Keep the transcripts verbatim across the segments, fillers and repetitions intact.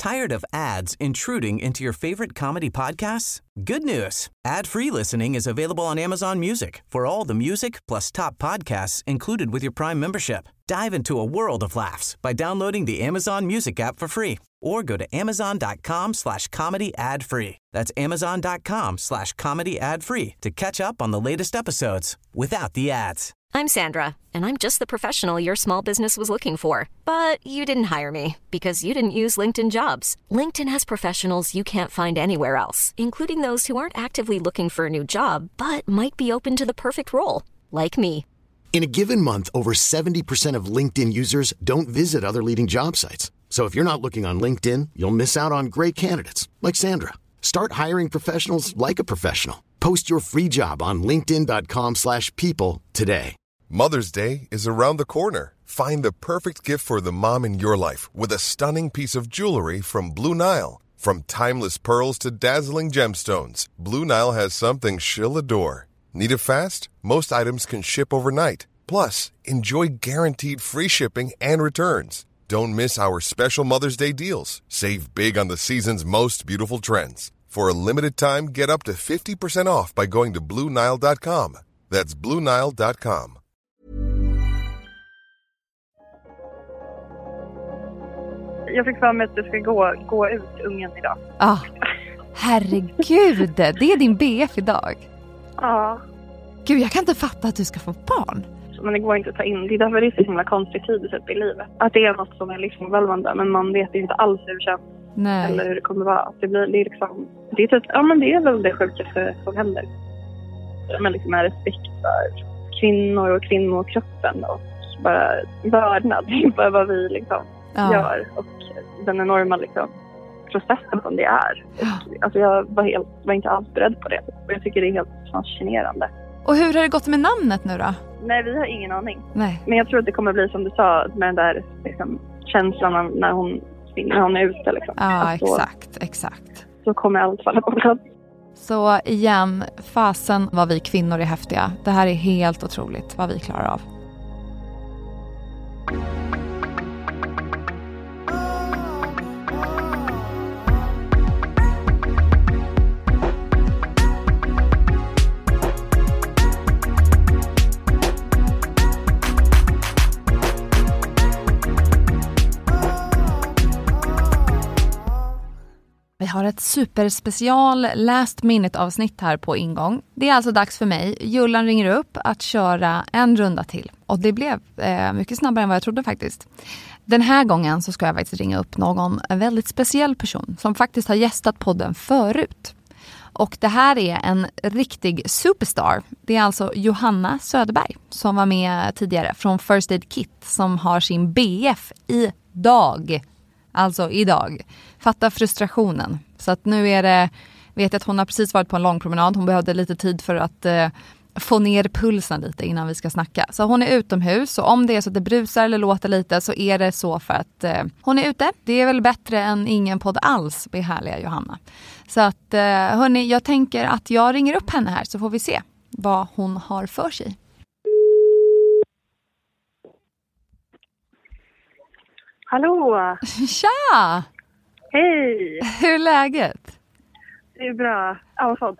Tired of ads intruding into your favorite comedy podcasts? Good news. Ad-free listening is available on Amazon Music for all the music plus top podcasts included with your Prime membership. Dive into a world of laughs by downloading the Amazon Music app for free or go to amazon.com slash comedy ad free. That's amazon.com slash comedy ad free to catch up on the latest episodes without the ads. I'm Sandra, and I'm just the professional your small business was looking for. But you didn't hire me because you didn't use LinkedIn Jobs. LinkedIn has professionals you can't find anywhere else, including those who aren't actively looking for a new job, but might be open to the perfect role, like me. In a given month, over seventy percent of LinkedIn users don't visit other leading job sites. So if you're not looking on LinkedIn, you'll miss out on great candidates like Sandra. Start hiring professionals like a professional. Post your free job on linkedin.com slash people today. Mother's Day is around the corner. Find the perfect gift for the mom in your life with a stunning piece of jewelry from Blue Nile. From timeless pearls to dazzling gemstones, Blue Nile has something she'll adore. Need it fast? Most items can ship overnight. Plus, enjoy guaranteed free shipping and returns. Don't miss our special Mother's Day deals. Save big on the season's most beautiful trends. For a limited time, get up to fifty percent off by going to blue nile dot com. That's blue nile dot com. Jag fick för mig att du ska gå, gå ut ungen idag. Ja, ah, herregud. Det är din B F idag. Ja. Gud, jag kan inte fatta att du ska få barn. Men det går inte att ta in. Det är därför det är så himla konstigt tid i livet. Att det är något som är livsomvälvande. Men man vet inte alls hur det känns. Nej. Eller hur det kommer vara. Det blir det är liksom... Det är, typ, ja, men det är väl det sjukaste som händer. Men liksom med respekt för kvinnor och kvinnokroppen. Och bara vördnad inför vad vi liksom ja. gör. Och den enorma liksom, processen som det är. Ja. Alltså jag var, helt, var inte alls beredd på det. Och jag tycker det är helt fascinerande. Och hur har det gått med namnet nu då? Nej, vi har ingen aning. Nej. Men jag tror att det kommer bli som du sa, med den där liksom, känslan när hon, när hon är ute. Liksom. Ja, alltså, exakt, exakt. Så kommer allt falla på plats. Så igen, fasen vad vi kvinnor är häftiga. Det här är helt otroligt vad vi klarar av. Vi har ett superspecial last minute avsnitt här på ingång. Det är alltså dags för mig. Jullan ringer upp att köra en runda till. Och det blev eh, mycket snabbare än vad jag trodde faktiskt. Den här gången så ska jag faktiskt ringa upp någon en väldigt speciell person som faktiskt har gästat podden förut. Och det här är en riktig superstar. Det är alltså Johanna Söderberg som var med tidigare från First Aid Kit som har sin B F idag. Alltså idag. Fatta frustrationen. Så att nu är det, vet jag att hon har precis varit på en lång promenad. Hon behövde lite tid för att eh, få ner pulsen lite innan vi ska snacka. Så hon är utomhus och om det är så att det brusar eller låter lite så är det så för att eh, hon är ute. Det är väl bättre än ingen podd alls med härliga Johanna. Så att eh, hörni, jag tänker att jag ringer upp henne här så får vi se vad hon har för sig. Hallå! Tja! Hej! Hur är läget? Det är bra. Ja, vad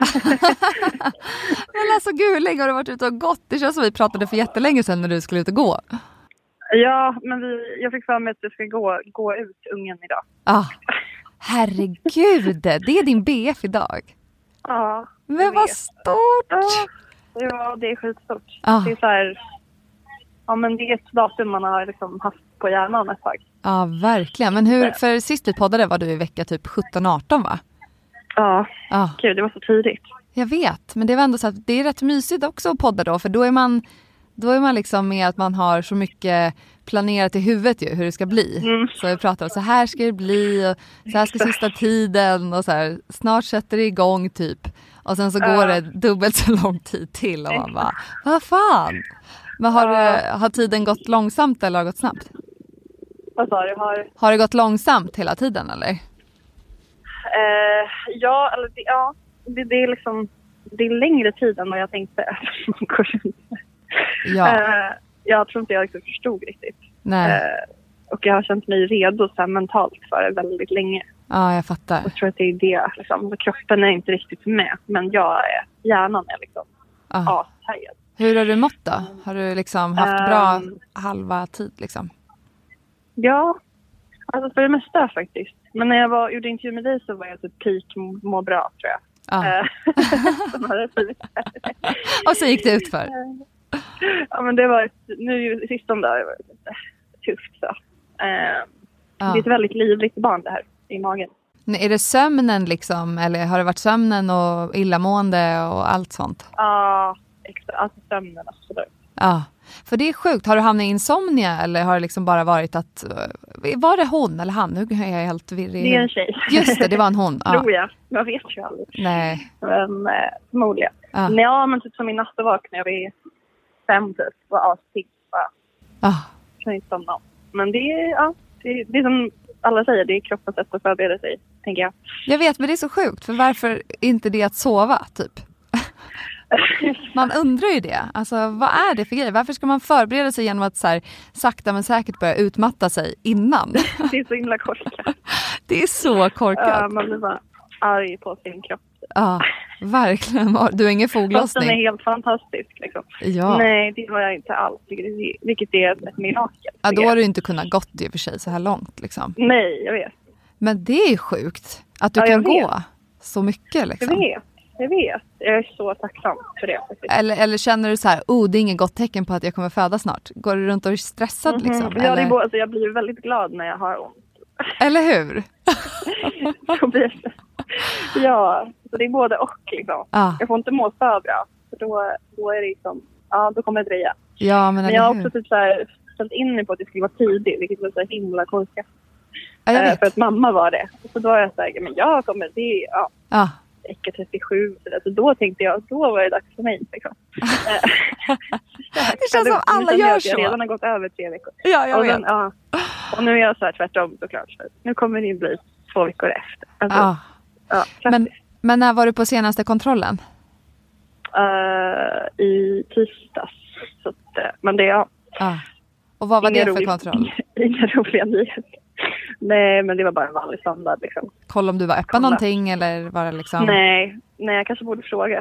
Men alltså gud, hur länge har du varit ute och gått? Det känns som vi pratade för jättelänge sedan när du skulle ut och gå. Ja, men vi, jag fick för mig att du ska gå, gå ut ungen idag. Ja, ah, herregud. Det är din B F idag. Ja. Men vad stort! Ja, det är skitstort. Ah. Det är så här... Ja, men det är ett datum man har liksom haft på hjärnan ett tag. Ja, verkligen. Men hur, för sist vi poddade var du i vecka typ sjutton arton va? Ja, ja. Gud, det var så tidigt. Jag vet, men det var ändå så att det är rätt mysigt också att podda då. För då är man, då är man liksom med att man har så mycket planerat i huvudet ju, hur det ska bli. Mm. Så vi pratar om så här ska det bli och så här ska sista tiden och så här, snart sätter det igång typ. Och sen så går uh. det dubbelt så lång tid till och man bara, vad fan? Men har, uh. har tiden gått långsamt eller har det gått snabbt? Vad sa du? Har... har det gått långsamt hela tiden eller? Uh, ja, eller det, ja, det, det är liksom det är längre tid än vad jag tänkte. Ja. Uh, jag tror inte jag liksom förstod riktigt. Nej. Uh, Och jag har känt mig redo så här, mentalt för det väldigt länge. Ja, jag fattar. Jag tror att det är det. Liksom. Kroppen är inte riktigt med. Men jag är, hjärnan är liksom ah. astaggad. Hur har du mått då? Har du liksom haft bra um, halva tid liksom? Ja, alltså för det mesta faktiskt. Men när jag var, gjorde intervju med dig så var jag typ peak må bra, tror jag. Ah. Och så gick det ut för. Ja, men det var nu sistone där var det lite tufft så. Uh, ah. Det är ett väldigt livligt barn det här i magen. Är det sömnen liksom, eller har det varit sömnen och illamående och allt sånt? Ja, extra, alltså sömnen absolut. Ja, för det är sjukt. Har du hamnat i insomnia eller har det liksom bara varit att, var det hon eller han? Nu är jag helt virrig. Det är en tjej. Just det, det var en hon. Ja. Tror jag, jag vet ju aldrig. Nej. Men eh, förmodligen. Ja. Ja, men typ som i natt vaknade jag vid fem typ, var aspigg. Ja. Kan inte somna om. Men det är, ja, det, det är som alla säger, det är kroppens sätt att förbereda sig, tänker jag. Jag vet, men det är så sjukt. För varför inte det att sova, typ? Man undrar ju det. Alltså, vad är det för grej? Varför ska man förbereda sig genom att så här, sakta men säkert börja utmatta sig innan? Det är så himla korkat. Det är så korkat. Uh, man blir bara arg på sin kropp. Ja, verkligen. Du har ingen foglossning. Den är helt fantastisk. Liksom. Ja. Nej, det har jag inte alls. Vilket är ett mirakel. Ja, då har du inte kunnat gått i och för sig så här långt. Liksom. Nej, jag vet. Men det är sjukt att du ja, kan vet. gå så mycket. Liksom. Jag vet. Jag vet. Jag är så tacksam för det. Eller, eller känner du så här, oh, det är inget gott tecken på att jag kommer föda snart? Går du runt och är stressad mm-hmm. liksom? Ja, det är både, alltså, jag blir väldigt glad när jag har ont. Eller hur? Så blir det. Ja, så det är både och liksom. Ah. Jag får inte må för bra. För då, då är det liksom, ja, då kommer det dröja. Ja, men, men jag har också typ så här ställt in mig på att det skulle vara tidigt, vilket var så himla konstigt. Ja, jag vet. Eh, för att mamma var det. Så då var jag så här, men jag kommer, det ja. Ah. vecka trettiosju. Så, där. Så då tänkte jag, då var det dags för mig. Liksom. Det känns som alla gör så. Jag redan har gått över tre veckor. Ja, jag och, vet. den, ja. Och nu är jag så här tvärtom såklart. Så nu kommer det bli två veckor efter. Alltså, ah. ja, men, men när var du på senaste kontrollen? Uh, I tisdags. Så att, men det är... Ja. Ah. Och vad var inga det för rolig, kontroll? Inga roliga nyheter. Nej, men det var bara en vanlig standard. Liksom. Kolla om du var öppen Kolla. någonting eller var det liksom... Nej, nej, jag kanske borde fråga.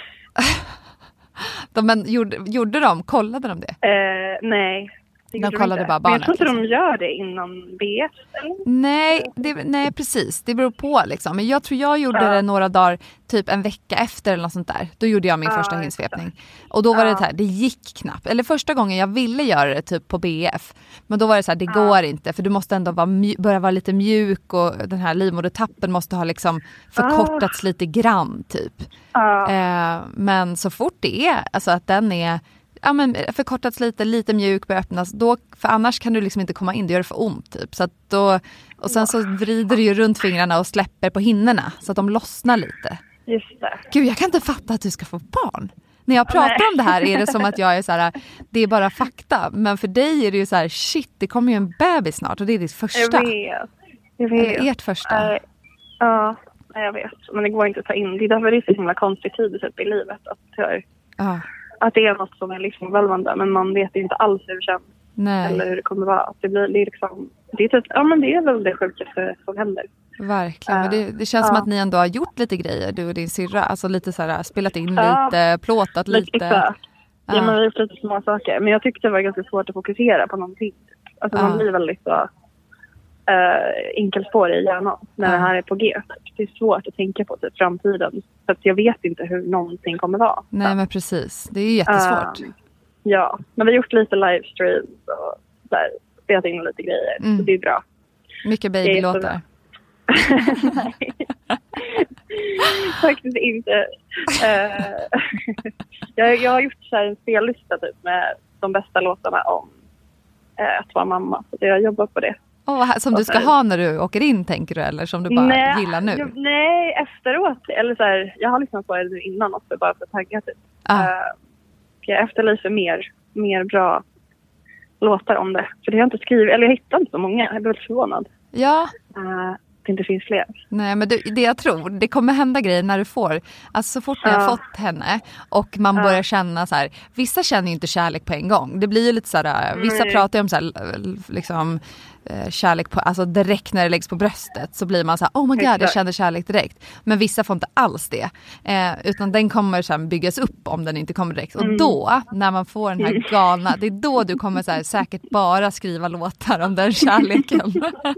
de, men gjorde, gjorde de? Kollade de det? Uh, nej. De kollade bara barnet. Men jag tror inte de gör det innan B S. Eller? Nej, det, nej, precis. Det beror på liksom. Men jag tror jag gjorde ja. det några dagar, typ en vecka efter eller något sånt där. Då gjorde jag min ja, första hinsvepning. Och då var ja. det så här, det gick knappt. Eller första gången jag ville göra det typ på B F. Men då var det så här, det ja. går inte. För du måste ändå vara mj- börja vara lite mjuk. Och den här livmodertappen måste ha liksom förkortats ja. lite grann typ. Ja. Eh, men så fort det är, alltså att den är... Ja, men förkortats lite, lite mjuk, börjar öppnas. Då, för annars kan du liksom inte komma in, det gör det för ont typ. Så att då, och sen så vrider du ju runt fingrarna och släpper på hinnorna så att de lossnar lite. Just det. Gud, jag kan inte fatta att du ska få barn. När jag pratar Nej. om det här är det som att jag är så här, det är bara fakta. Men för dig är det ju så här, shit, det kommer ju en bebis snart och det är ditt första. Jag vet. Jag vet. Eller ert första. Uh, ja, jag vet. Men det går inte att ta in. Det är därför det är så himla konstig tid typ, i livet. Att jag... Ja. Att det är något som är livsomvälvande, men man vet inte alls hur det känns. Nej. Eller hur det kommer vara. Det blir det är liksom, det är typ, ja men det är väl det sjukaste som händer. Verkligen, men det, det känns uh, som ja. att ni ändå har gjort lite grejer, du och din syrra. Alltså lite så här, spelat in ja. lite, plåtat lite. Exakt. Ja, uh. men vi har gjort lite små saker. Men jag tyckte det var ganska svårt att fokusera på någonting. Alltså uh. man blir väldigt så uh, enkelspår i hjärnan när uh. det här är på G. Det är svårt att tänka på typ, framtiden. Så att jag vet inte hur någonting kommer vara. Nej, men precis. Det är ju jättesvårt. Uh, ja, men vi har gjort lite livestreams och där, spelat in lite grejer. Mm. Så det är bra. Mycket babylåtar. Nej. Faktiskt inte. Uh, jag, jag har gjort så här en spellista typ, med de bästa låtarna om uh, att vara mamma. Så jag jobbar på det. Oh, som du ska ha när du åker in, tänker du? Eller som du bara nej, gillar nu? Jag, nej, efteråt. Eller så här, jag har liksom på det nu innan också, bara för att tagga typ. Ah. Uh, jag efterlyser mer, mer bra låtar om det. För det har jag inte skrivit, eller jag hittar inte så många. Jag blir väldigt förvånad. Ja. Uh, det inte finns fler. Nej, men det, det jag tror, det kommer hända grejer när du får, alltså så fort ni Ja. har fått henne och man Ja. börjar känna så här, vissa känner ju inte kärlek på en gång. Det blir ju lite så här, vissa Nej. pratar ju om så här, liksom eh, kärlek på, alltså direkt när det läggs på bröstet så blir man så här, oh my god, jag Exakt. känner kärlek direkt. Men vissa får inte alls det. Eh, utan den kommer så här byggas upp om den inte kommer direkt. Och då, när man får den här galna, det är då du kommer så här, säkert bara skriva låtar om den kärleken.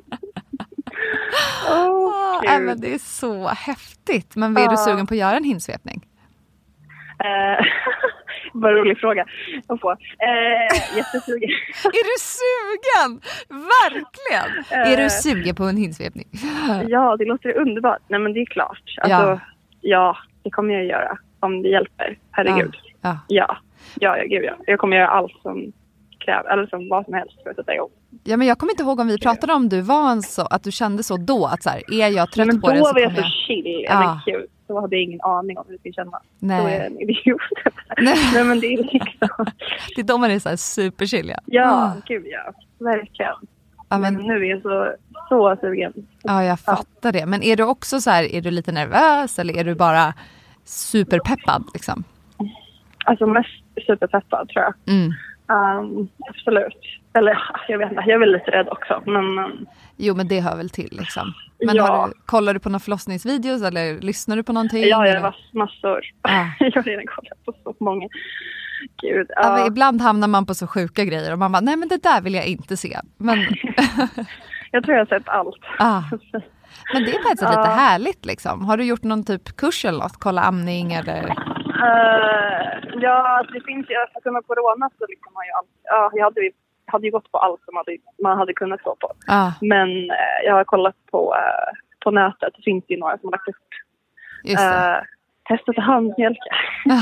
Åh, Ja, kul. men det är så häftigt. Men är du Ja. sugen på att göra en hinsvepning? Eh, Vad rolig fråga att få. Eh, jättesugen. Är du sugen? Verkligen! Eh. Är du sugen på en hinsvepning? Ja, det låter underbart. Nej, men det är klart. Alltså, Ja. ja. det kommer jag göra om det hjälper. Herregud. Ja. Ja, ja, ja, gud ja. Jag kommer göra allt som krävs, eller som vad som helst för att sätta igång. Ja, men jag kommer inte ihåg om vi pratade om du var en så, att du kände så då. Att så här, är jag trött Nej, men på det då så var jag kommer så jag... chill. Ja. Ja. Men gud, då hade jag ingen aning om hur det skulle kännas. Nej. Då är jag en idiot. Nej. Nej, men det är liksom... Det är då man är så här superchill. Ja, Ja, Ah. gud ja. Verkligen. Ja, Men men, nu är jag så, så sugen. ja, jag fattar det. Men är du också så här, är du lite nervös eller är du bara superpeppad liksom? Alltså mest superpeppad tror jag. Mm. Um, absolut. Eller jag vet inte, jag är väl lite rädd också. Men um, Jo, men det hör väl till liksom. Men Ja. har du, kollar du på några förlossningsvideos eller lyssnar du på någonting? ja, jag eller? har massor. Ah. Jag har redan kollat på så många. Gud, Ja, men ja. ibland hamnar man på så sjuka grejer och man bara, nej men det där vill jag inte se. Men, Jag tror jag har sett allt. ah. men det är faktiskt lite Ja. härligt liksom. Har du gjort någon typ kurs eller något? Kolla amning eller? Uh, ja, det finns ju, alltså med corona så liksom har jag allt, ja, jag hade, ju- hade ju gått på allt som hade, man hade kunnat gå på. Ah, Men eh, jag har kollat på, eh, på nätet, det finns ju några som har lagt upp just det. uh, testet att handmjölka.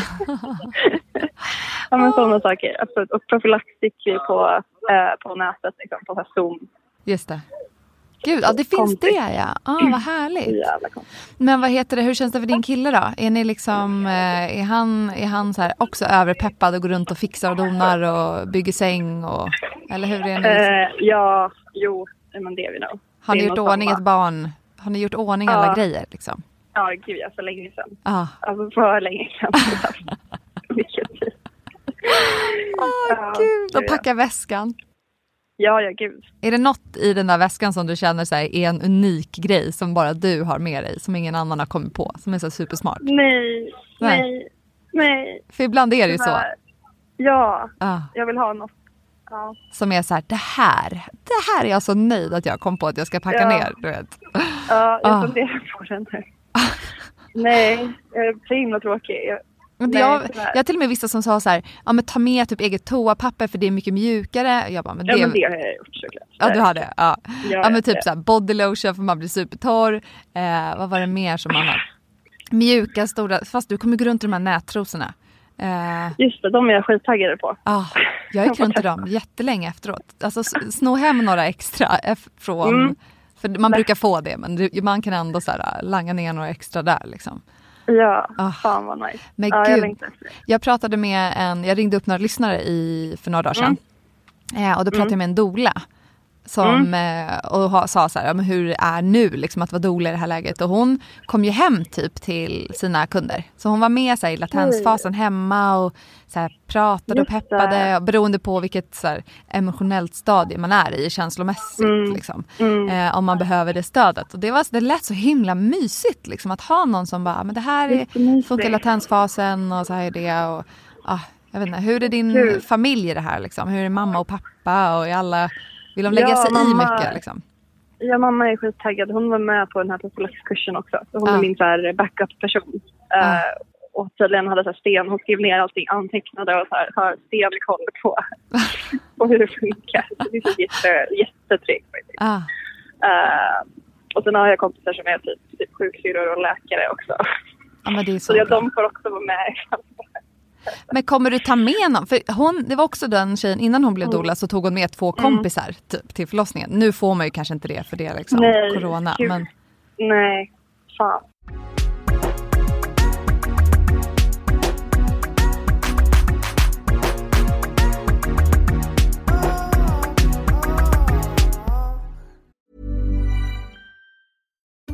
Ja, men sådana saker. Absolut. Och profylaxik på, eh, på nätet, liksom, på så här Zoom. Just det. Gud, ja det finns Konstigt. det ja. Ah, vad härligt. Jävla konstigt. Men vad heter det, hur känns det för din kille då? Är ni liksom, eh, är han, är han så här också överpeppad och går runt och fixar och donar och bygger säng och, eller hur är ni? Liksom? Eh, ja, jo, men det är vi nog. Har ni Det är gjort nog ordning samma. ett barn? Har ni gjort ordning alla Ja. grejer liksom? Ja, gud, ja, för länge sedan. Ah. Alltså för länge sedan. Vilket tid. Åh Ja, gud, och ja. packa väskan. Ja, ja, gud. Är det något i den där väskan som du känner så här, är en unik grej som bara du har med dig, som ingen annan har kommit på, som är så supersmart? Nej, Nej. nej, nej. För ibland är det ju så. Tyvärr. Ja, Ah, jag vill ha något. Ja. som är så här, det här, det här är jag så nöjd att jag kom på att jag ska packa Ja. ner, du vet. Ja, jag Ah. funderar på den nu. Nej, jag är så himla tråkig. Jag, Men Nej, jag, tyvärr. jag har till och med vissa som sa så här, ja men ta med typ eget toapapper för det är mycket mjukare. Jag bara, men det, ja, men det har jag gjort såklart. ja du har det. Ja, Ja, ja men typ ja. så här body lotion för man blir supertorr. Eh, vad var det mer som man har? Mjuka, stora, fast du kommer gå runt i de här nättrosorna. Eh, Just det, de är jag skittaggade på. ah, jag gick runt i dem jättelänge efteråt. Alltså s- sno hem några extra eff- från, Mm. för man brukar få det men det, man kan ändå så här, langa ner några extra där liksom. Ja, Ah. fan vad nice. Men ja, gud. jag längtar efter det. Jag pratade med en, jag ringde upp några lyssnare i, för några dagar sedan. Eh, och då pratade Mm. jag med en doula. Som, eh, och ha, sa så här, ja, men hur det är nu liksom, att vara doula i det här läget. Och hon kom ju hem typ till sina kunder. Så hon var med så här, i latensfasen hemma och så här, pratade och Just peppade. det. Beroende på vilket så här, emotionellt stadie man är i känslomässigt. Mm. Liksom, Mm. eh, om man behöver det stödet. Och det, var, det lät så himla mysigt liksom, att ha någon som bara, men det här är, Jättemysigt. funkar latensfasen och så här är det. Och, ah, jag vet inte, hur är din Kul. familj i det här? Liksom? Hur är mamma och pappa? Och är alla, vill de lägga Ja, sig i mamma- mycket? Liksom? Ja, mamma är skittaggad. Hon var med på den här profylaxkursen också. Så hon Ah. är min så här backup-person. Ah. Eh, och tydligen hade så här sten. Hon skrev ner allting, antecknade och så här, har stenkoll på, på hur det funkar. Så det är så jätte, jättetryggt faktiskt. Ah, Eh, och sen har jag kompisar som är typ, typ sjuksyrror och läkare också. ja, men det är så Så ja, bra. de får också vara med. Men kommer du ta med någon? För hon, det var också den tjejen, innan hon blev doula så tog hon med två kompisar typ, till förlossningen. Nu får man ju kanske inte det för det är liksom Nej, corona. gud. Men, Nej, fan.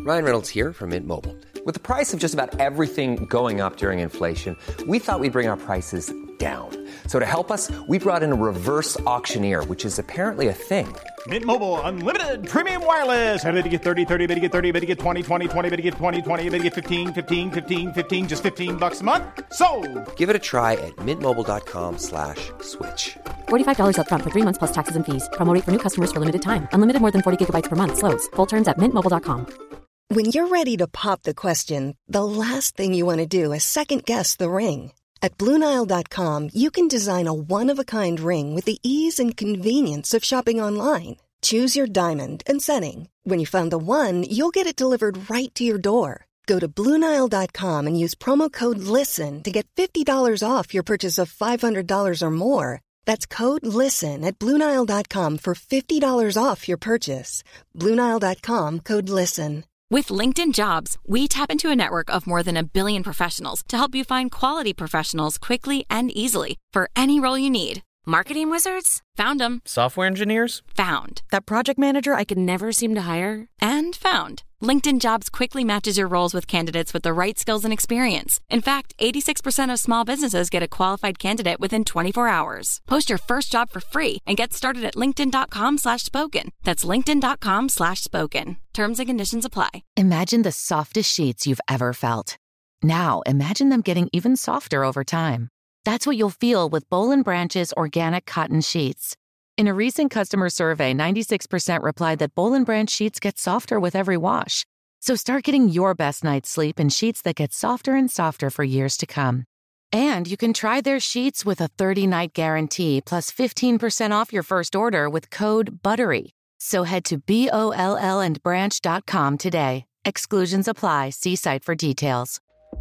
Ryan Reynolds here from Mint Mobile. With the price of just about everything going up during inflation, we thought we'd bring our prices down. So to help us, we brought in a reverse auctioneer, which is apparently a thing. Mint Mobile Unlimited Premium Wireless. How to get thirty, thirty, how to get thirty, how to get twenty, twenty, twenty, how to get twenty, twenty, how to get fifteen, fifteen, fifteen, fifteen, just fifteen bucks a month? Sold! Give it a try at mintmobile.com slash switch. forty-five dollars up front for three months plus taxes and fees. Promo rate for new customers for limited time. Unlimited more than forty gigabytes per month. Slows full terms at mint mobile dot com. When you're ready to pop the question, the last thing you want to do is second-guess the ring. At Blue Nile dot com, you can design a one-of-a-kind ring with the ease and convenience of shopping online. Choose your diamond and setting. When you find the one, you'll get it delivered right to your door. Go to Blue Nile dot com and use promo code LISTEN to get fifty dollars off your purchase of five hundred dollars or more. That's code LISTEN at Blue Nile dot com for fifty dollars off your purchase. Blue Nile dot com, code LISTEN. With LinkedIn Jobs, we tap into a network of more than a billion professionals to help you find quality professionals quickly and easily for any role you need. Marketing wizards? Found them. Software engineers? Found. That project manager I could never seem to hire? And found. LinkedIn Jobs quickly matches your roles with candidates with the right skills and experience. In fact, eighty-six percent of small businesses get a qualified candidate within twenty-four hours. Post your first job for free and get started at linkedin.com slash spoken. That's linkedin.com slash spoken. Terms and conditions apply. Imagine the softest sheets you've ever felt. Now, imagine them getting even softer over time. That's what you'll feel with Boll and Branch's organic cotton sheets. In a recent customer survey, ninety-six percent replied that Boll and Branch sheets get softer with every wash. So start getting your best night's sleep in sheets that get softer and softer for years to come. And you can try their sheets with a thirty-night guarantee plus fifteen percent off your first order with code BUTTERY. So head to B O L L and branch dot com today. Exclusions apply. See site for details.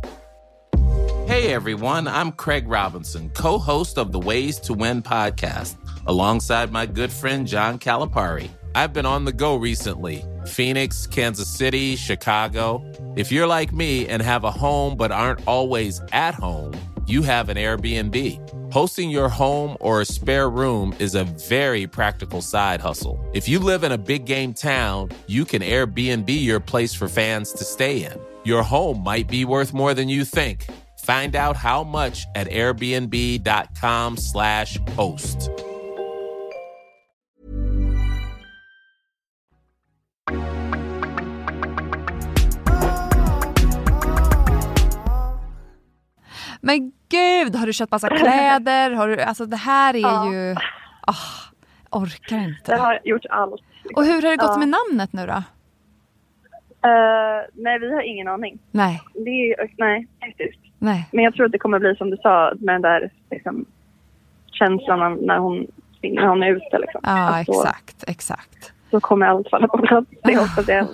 Hey everyone, I'm Craig Robinson, co-host of the Ways to Win podcast, alongside my good friend John Calipari. I've been on the go recently. Phoenix, Kansas City, Chicago. If you're like me and have a home but aren't always at home, you have an Airbnb. Hosting your home or a spare room is a very practical side hustle. If you live in a big game town, you can Airbnb your place for fans to stay in. Your home might be worth more than you think. Find out how much at airbnb.com slash host. Men gud, har du köpt massa kläder? Har du, alltså det här är ja. ju... Oh, orkar inte. Jag har gjort allt. Och hur har det gått ja. med namnet nu då? Uh, nej, vi har ingen aning. Nej. Det är, nej, faktiskt. Nej. Men jag tror att det kommer bli som du sa, med den där liksom, känslan när hon, när hon är ute. Liksom. Ja, alltså, exakt, exakt. Så kommer allt falla på plats. Det är också det.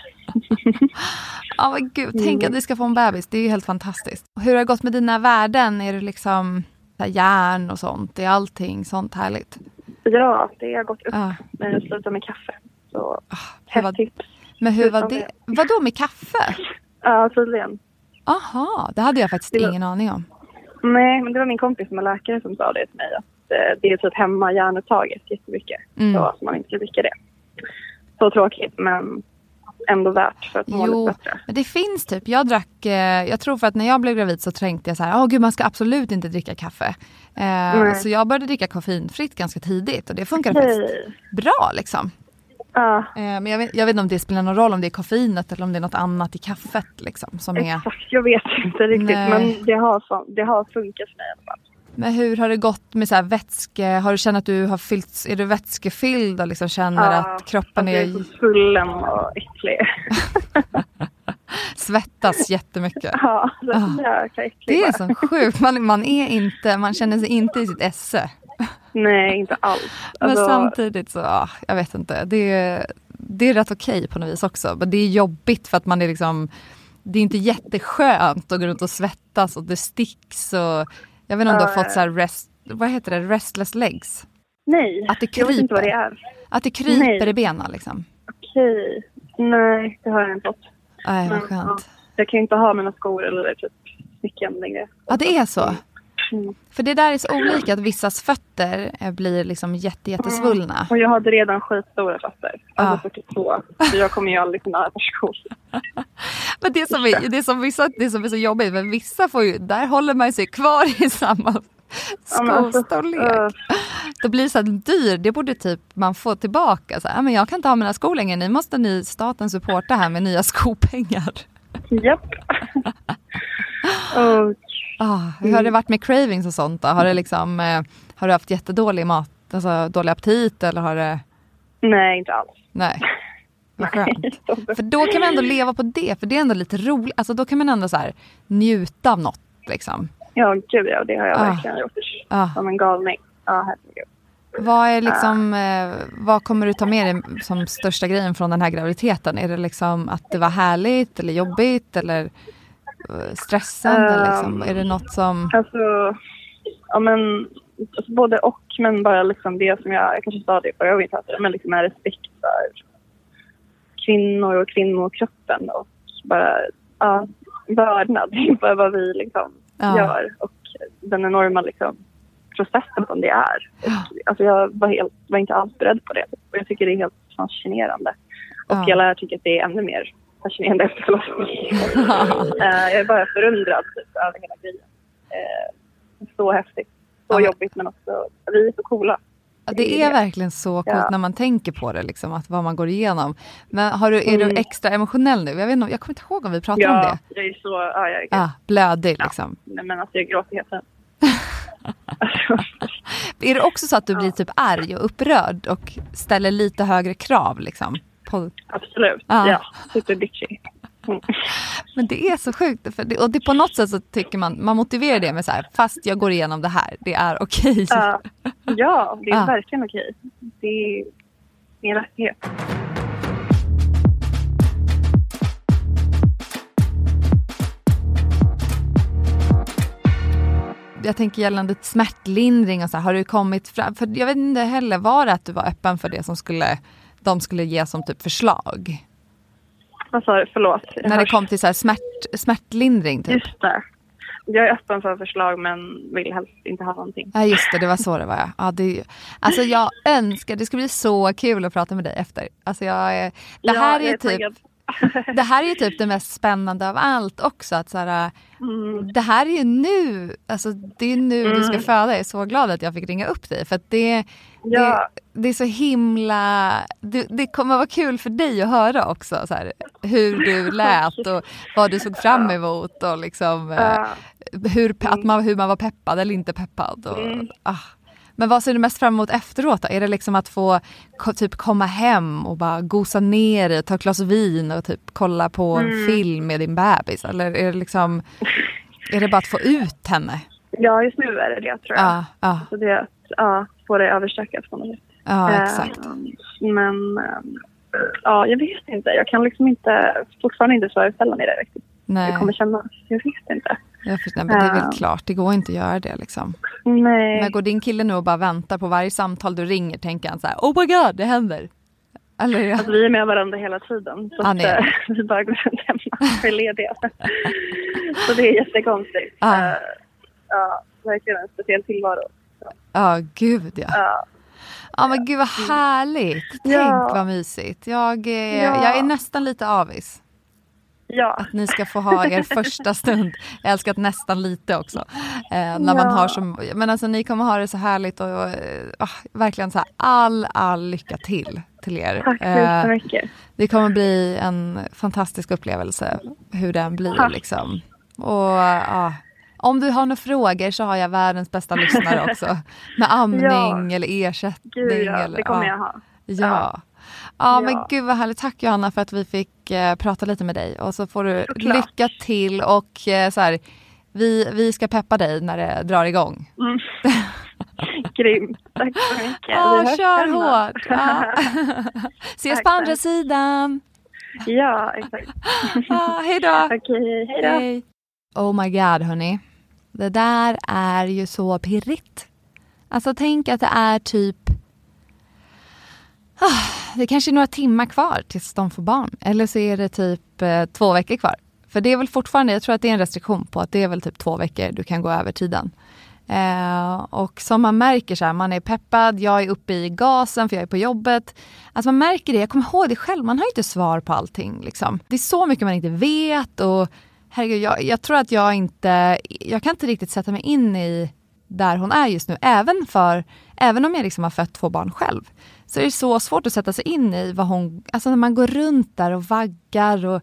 Ja, men gud, tänk mm. att vi ska få en bebis. Det är ju helt fantastiskt. Hur har det gått med dina värden? Är det liksom här, järn och sånt? Är allting sånt härligt? Ja, det har gått upp. Ja. Men jag slutar med kaffe. Så ah, häftigt. Var, men hur var det? Vad då med kaffe? Ja, tydligen. Aha, det hade jag faktiskt var, ingen aning om. Nej, men det var min kompis som är läkare som sa det till mig. Att eh, det är typ hemma järnuttaget jättemycket. Mm. Så att man inte ska dricka det. Så tråkigt, men ändå värt för att må lite bättre. Men det finns typ, jag drack, eh, jag tror för att när jag blev gravid så tänkte jag så här, åh gud man ska absolut inte dricka kaffe. Eh, så jag började dricka koffeinfritt ganska tidigt och det funkar hey. faktiskt bra liksom. Uh. Eh, men jag vet, jag vet inte om det spelar någon roll om det är koffeinet eller om det är något annat i kaffet liksom. Som Exakt, är... jag vet inte riktigt Nej. men det har, det har funkat för mig i alla fall. Men hur har det gått med så här vätske? Har du känt att du har fyllt, är du vätskefylld och liksom känner ja, att kroppen är... Ja, jag är så svullen och äcklig. Svettas jättemycket. Ja, det är jäkla äcklig. Det är så sjukt. Man, man är inte, man känner sig inte i sitt esse. Nej, inte alls. Alltså... Men samtidigt så, ja, jag vet inte. Det är, det är rätt okej på något vis också. Men det är jobbigt för att man är liksom... Det är inte jätteskönt att gå runt och svettas och det sticks och... Jag vet inte om du har fått så här rest, vad heter det, restless legs? Nej, att det kryper. Jag vet inte vad det är. Att det kryper Nej. i benen liksom. Okej, nej det har jag inte fått. Nej, vad skönt. Ja, jag kan ju inte ha mina skor eller typ stickan längre. Ja, det är så? Mm. För det där är så olika att vissas fötter eh, blir liksom jätte, jättesvullna. Mm. Och jag hade redan skitstora fötter. Alltså Ja. fyrtiotvå. Så jag kommer ju aldrig kunna ha person. Men det som, är, det, som vissa, det som är så jobbigt, men vissa får ju, där håller man sig kvar i samma skostorlek. Ja, Det blir så här dyr, det borde typ man få tillbaka. Så här, men jag kan inte ha mina skor längre, ni måste ni staten supporta här med nya skopengar. Japp. och, Ah, hur har det varit med cravings och sånt då? Har, det liksom, eh, har du haft jättedålig mat, alltså dålig aptit eller har det... nej, inte alls. Nej, vad skönt. För då kan man ändå leva på det, för det är ändå lite roligt. Alltså då kan man ändå så här njuta av något liksom. Ja, gud ja, det har jag Ah. verkligen gjort. Ah. Som en galning. Ja, herregud. Vad är liksom, eh, vad kommer du ta med dig som största grejen från den här graviditeten? Är det liksom att det var härligt eller jobbigt eller eh, stressande? Um, liksom? Är det något som... Alltså, ja men, alltså, både och, men bara liksom det som jag, jag kanske sa det förra gången, men liksom med respekt för kvinnor och kvinnokroppen och bara, ja, vördnad inför vad vi liksom Ja. gör och den enorma liksom processen som det är. Och, alltså jag var, helt, var inte alls beredd på det och jag tycker det är helt fascinerande. Och Ja. jag lär tycka att det är ännu mer fascinerande efter förlossningen. uh, jag är bara förundrad typ, över hela grejen. Uh, så häftigt. Så Ja. jobbigt, men också vi är så coola. Ja, det är verkligen så coolt Ja. när man tänker på det, liksom, att vad man går igenom. Men har du, är Mm. du extra emotionell nu? Jag, vet inte, jag kommer inte ihåg om vi pratade om Ja, det. jag är så... Ja, jag är, Ah, blödig liksom. Nej, men alltså jag gråter helt enkelt. Är det också så att du blir typ arg och upprörd och ställer lite högre krav liksom? På... Absolut, Ja. ja. Super bitchy. Mm. Men det är så sjukt. För det, och det på något sätt så tycker man, man motiverar det med så här, fast jag går igenom det här, det är okej. Ja, ja, det är Ja. verkligen okej. Det är min rättighet. Jag tänker gällande smärtlindring och så här, har du kommit fram? För jag vet inte heller, var det att du var öppen för det som skulle, de skulle ge som typ förslag? Vad sa du? Förlåt. Jag När det hörs. kom till så här smärt, smärtlindring typ. Just det. Jag är öppen för förslag men vill helst inte ha någonting. Ja just det, det var så det var. Ja, det, alltså jag önskar, det ska bli så kul att prata med dig efter. Alltså jag, är- det Ja, här jag är är typ taggad. det här är ju typ det mest spännande av allt också. Att så här, Mm. det här är ju nu, alltså det är nu du ska Mm. föda. Jag är så glad att jag fick ringa upp dig. För att det, Ja. det, det är så himla, det, det kommer vara kul för dig att höra också. Så här, hur du lät och vad du såg fram emot. Och liksom, Ja. hur, att man, hur man var peppad eller inte peppad. Och, Mm. ah. Men vad ser du mest fram emot efteråt då? Är det liksom att få ko- typ komma hem och bara gosa ner i, ta ett glas vin och typ kolla på en Mm. film med din bebis? Eller är det liksom, är det bara att få ut henne? Ja, just nu är det det tror jag. Ja, ja, Så det är att ja, få det överstökat på något sätt. ja Eh, exakt. Men eh, ja, jag vet inte. Jag kan liksom inte, fortfarande inte föreställa mig det riktigt. Nej, Det kommer kännas. Jag vet inte. jag förstår, men det är väl Ja. klart, det går inte att göra det liksom. Nej. Men går din kille nu och bara väntar på varje samtal du ringer, tänker han så här, oh my god, det händer. Eller Alltså, vi är med varandra hela tiden. Så Han att, är. eh, vi bara går runt hemma och är lediga. Så det är jättekonstigt. Ja. Eh, ja, verkligen en speciell tillvaro. Ja, gud ja. Ja. Ja men gud vad härligt. Tänk Ja. vad mysigt. Jag, är- Ja. jag är nästan lite avis. Ja. Att ni ska få ha er första stund. Jag älskar att nästan lite också. Eh, när man Ja. har som, men alltså ni kommer ha det så härligt och eh, ah, verkligen så här, all, all lycka till till er. Tack så Eh, mycket. det kommer bli en fantastisk upplevelse hur den blir Tack. liksom. Och ja, om du har några frågor så har jag världens bästa lyssnare också. Med amning Ja. eller ersättning. Gud, ja, eller, det kommer ja. jag ha. Ja. Ja. Ja, men Ja. gud vad härligt. Tack Johanna för att vi fick eh, prata lite med dig. Och så får du Såklart. lycka till och eh, så här, vi, vi ska peppa dig när det drar igång. Mm. Grymt. Tack så mycket. Ja, Vi hörs kör sen då. hårt. Ja. Ses Tack, på andra tack. sidan. Ja, exakt. Ja, hej då. Okej, hej då. Hej. Oh my god hörni. Det där är ju så pirrigt. Alltså tänk att det är typ ah, det kanske är några timmar kvar tills de får barn. Eller så är det typ eh, två veckor kvar. För det är väl fortfarande, jag tror att det är en restriktion på att det är väl typ två veckor du kan gå över tiden. Eh, och som man märker så här, man är peppad, jag är uppe i gasen för jag är på jobbet. Alltså man märker det, jag kommer ihåg det själv, man har inte svar på allting liksom. Det är så mycket man inte vet och herregud, jag, jag tror att jag inte, jag kan inte riktigt sätta mig in i där hon är just nu. Även för, även om jag liksom har fött två barn själv. Så är det så svårt att sätta sig in i vad hon, alltså när man går runt där och vaggar och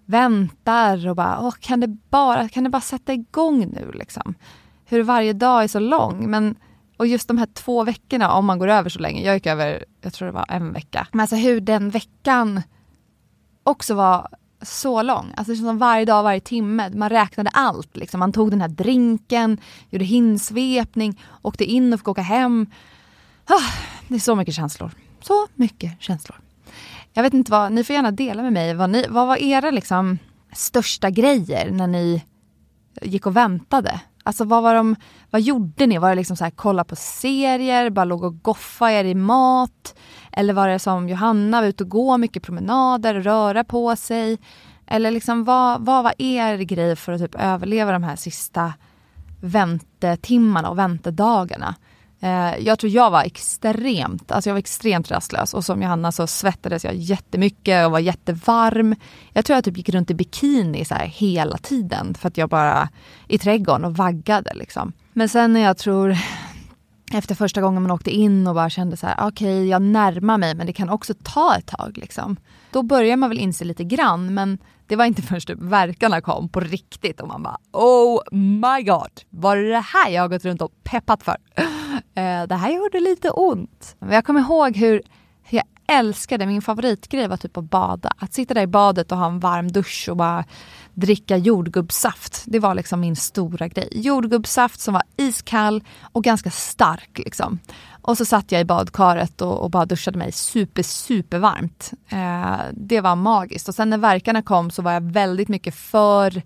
väntar och bara, åh, kan det bara, kan det bara sätta igång nu liksom. Hur varje dag är så lång, men och just de här två veckorna, om man går över så länge, jag gick över, jag tror det var en vecka. Men alltså hur den veckan också var så lång. Alltså som varje dag, varje timme. Man räknade allt. Liksom. Man tog den här drinken, gjorde hinsvepning, åkte in och fick åka hem. Ah, det är så mycket känslor. Så mycket känslor. Jag vet inte vad, ni får gärna dela med mig. Vad, ni, vad var era liksom största grejer när ni gick och väntade? Alltså vad var de, vad gjorde ni? Var det liksom så här, kolla på serier, bara låg och goffa er i mat? Eller var det som Johanna, var ute och gå mycket promenader, röra på sig? Eller liksom vad, vad var er grej för att typ överleva de här sista väntetimmarna och väntedagarna? Eh, jag tror jag var extremt, alltså jag var extremt rastlös. Och som Johanna så svettades jag jättemycket och var jättevarm. Jag tror jag typ gick runt i bikini så här hela tiden. För att jag bara i trädgården och vaggade liksom. Men sen när jag tror, efter första gången man åkte in och bara kände så här, okej, okay, jag närmar mig, men det kan också ta ett tag liksom. Då börjar man väl inse lite grann, men det var inte först typ verkarna kom på riktigt och man bara, oh my god, var det det här jag har gått runt och peppat för? Uh, det här gjorde lite ont. Men jag kommer ihåg hur, hur jag älskade, min favoritgrej var typ att bada. Att sitta där i badet och ha en varm dusch och bara dricka jordgubbssaft. Det var liksom min stora grej. Jordgubbssaft som var iskall och ganska stark liksom. Och så satt jag i badkaret och, och bara duschade mig super, super varmt. Eh, det var magiskt. Och sen när verkarna kom så var jag väldigt mycket för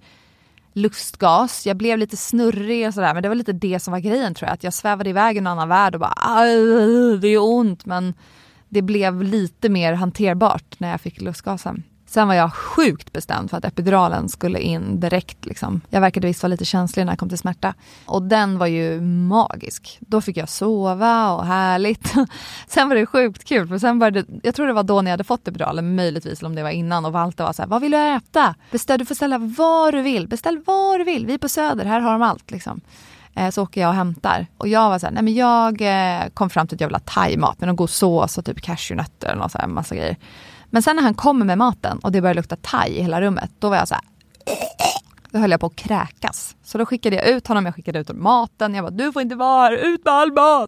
lustgas. Jag blev lite snurrig och sådär. Men det var lite det som var grejen tror jag. Att jag svävade iväg i en annan värld och bara, det är ont. Men det blev lite mer hanterbart när jag fick lustgasen. Sen var jag sjukt bestämd för att epiduralen skulle in direkt. Liksom. Jag verkade visst vara lite känslig när jag kom till smärta. Och den var ju magisk. Då fick jag sova och härligt. Sen var det sjukt kul. För sen började, jag tror det var då när jag hade fått epiduralen. Möjligtvis om det var innan. Och Valter var så här, vad vill du äta? Beställ, du får ställa vad du vill. Beställ vad du vill. Vi är på Söder, här har de allt liksom. Så åker jag och hämtar. Och jag var så här, nej men jag kom fram till att jag vill ha thai-mat. Med någon god sås och typ cashewnötter och någon så här massa grejer. Men sen när han kommer med maten och det började lukta thai i hela rummet, då var jag så här, då höll jag på att kräkas. Så då skickade jag ut honom, jag skickade ut maten. Jag bara, du får inte vara här, ut med all mat.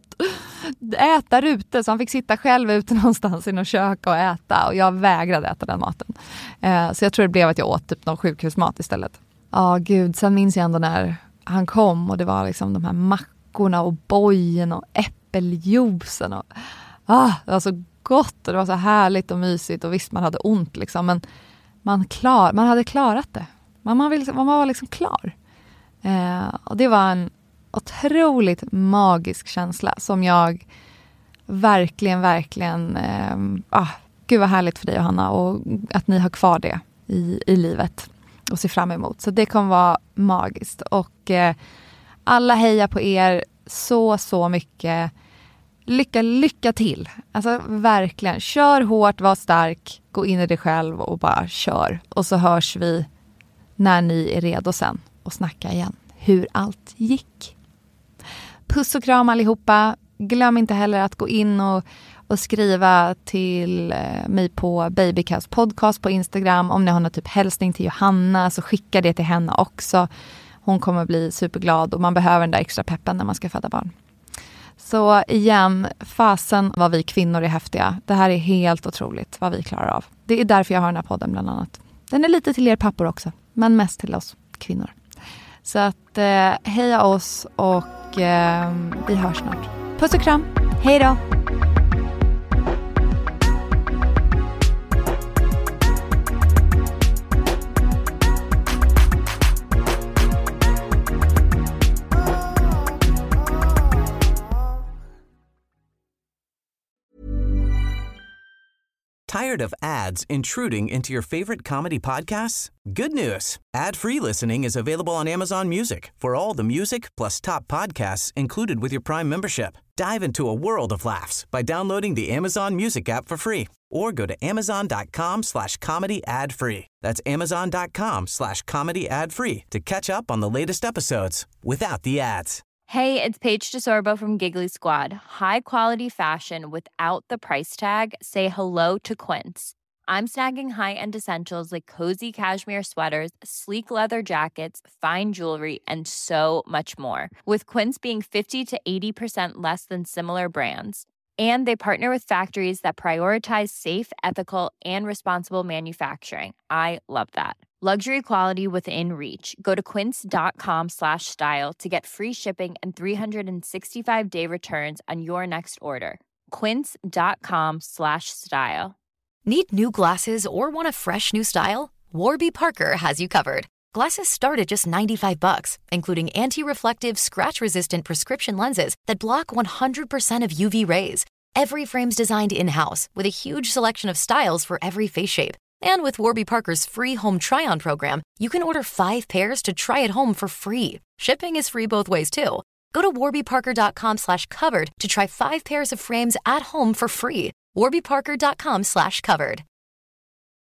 Äta ute, så han fick sitta själv ute någonstans i något kök och äta. Och jag vägrade äta den maten. Eh, så jag tror det blev att jag åt typ någon sjukhusmat istället. Ja, oh, gud, sen minns jag ändå när han kom och det var liksom de här mackorna och bojen och äppeljuicen. Och, ah, det var så gott och det var så härligt och mysigt och visst man hade ont liksom, men man, klar, man hade klarat det. Man, man, vill, man var liksom klar. Eh, och det var en otroligt magisk känsla som jag verkligen, verkligen eh, ah, gud vad härligt för dig Johanna och att ni har kvar det i, i livet och ser fram emot. Så det kommer vara magiskt och eh, alla hejar på er så, så mycket. Lycka, lycka till. Alltså verkligen. Kör hårt, var stark. Gå in i dig själv och bara kör. Och så hörs vi när ni är redo sen. Och snacka igen hur allt gick. Puss och kram allihopa. Glöm inte heller att gå in och, och skriva till mig på Babycast podcast på Instagram. Om ni har någon typ hälsning till Johanna så skicka det till henne också. Hon kommer bli superglad och man behöver den där extra peppen när man ska föda barn. Så igen, fasen vad vi kvinnor är häftiga. Det här är helt otroligt vad vi klarar av. Det är därför jag har den här podden bland annat. Den är lite till er pappor också, men mest till oss kvinnor. Så att eh, heja oss och eh, vi hörs snart. Puss och kram, hej då! Tired of ads intruding into your favorite comedy podcasts? Good news. Ad-free listening is available on Amazon Music for all the music plus top podcasts included with your Prime membership. Dive into a world of laughs by downloading the Amazon Music app for free or go to amazon.com slash comedy ad free. That's amazon.com slash comedy ad free to catch up on the latest episodes without the ads. Hey, it's Paige DeSorbo from Giggly Squad. High quality fashion without the price tag. Say hello to Quince. I'm snagging high-end essentials like cozy cashmere sweaters, sleek leather jackets, fine jewelry, and so much more. With Quince being fifty to eighty percent less than similar brands. And they partner with factories that prioritize safe, ethical, and responsible manufacturing. I love that. Luxury quality within reach. Go to quince.com slash style to get free shipping and three sixty-five day returns on your next order. Quince.com slash style. Need new glasses or want a fresh new style? Warby Parker has you covered. Glasses start at just ninety-five bucks, including anti-reflective, scratch-resistant prescription lenses that block one hundred percent of U V rays. Every frame's designed in-house with a huge selection of styles for every face shape. And with Warby Parker's free home try-on program, you can order five pairs to try at home for free. Shipping is free both ways, too. Go to warbyparker.com slash covered to try five pairs of frames at home for free. warbyparker.com slash covered.